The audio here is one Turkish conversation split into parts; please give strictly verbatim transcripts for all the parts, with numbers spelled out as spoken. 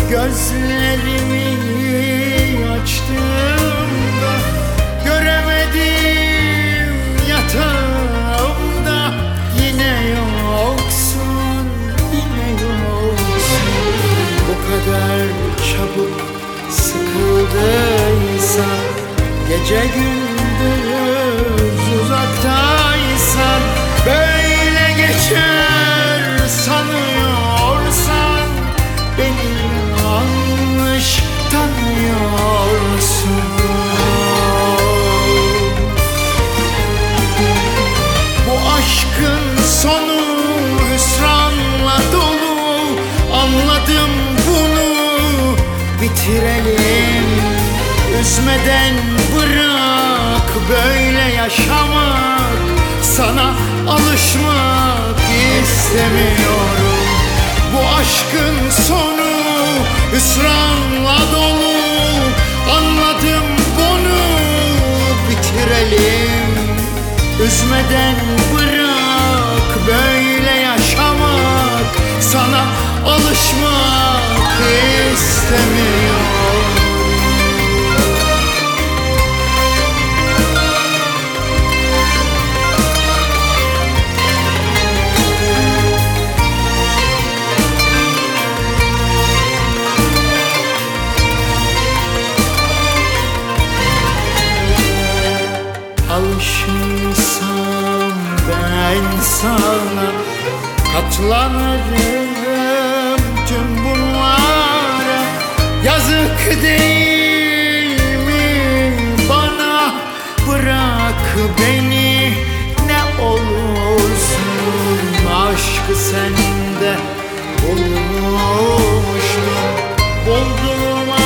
Gözlerimi açtığımda göremedim yatağımda. Yine yoksun, yine yoksun. Bu kadar çabuk sıkıldıysan, gece gündüz uzaktaysan, böyle geçer sanıyorsan beni yanlış tanıyorsun. Bu aşkın sonu hüsranla dolu, anladım bunu, bitirelim. Üzmeden bırak böyle yaşamak, sana alışmak istemiyorum. Bu aşkın sonu hüsranla dolu, anladım bunu, bitirelim. Üzmeden bırak böyle yaşamak, sana alışmak istemiyorum. Alışırsam ben sana, katlanırım tüm bunlara. Yazık değil mi bana? Bırak beni ne olursun. Aşkı sende bulmuştum, bulduğuma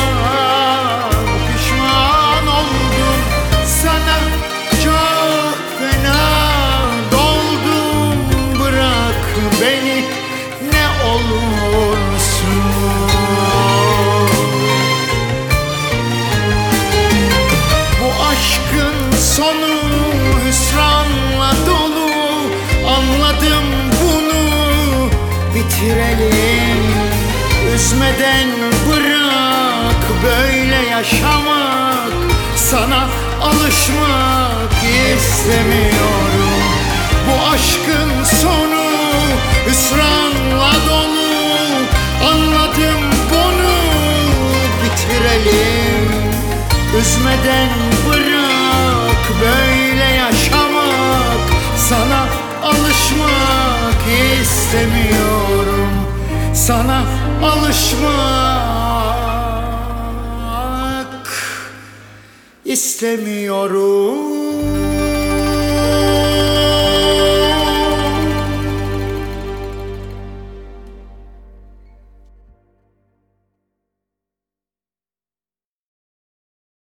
pişman oldum. Sana çok fena doldum. Bırak beni ne olursun. Bu aşkın sonu hüsranla dolu, anladım bunu, bitirelim. Üzmeden bırak böyle yaşamak, sana alışmak istemiyorum. Bu aşkın sonu hüsranla dolu, anladım bunu, bitirelim. Üzmeden bırak böyle yaşamak, sana alışmak istemiyorum. Sana alışmak istemiyorum.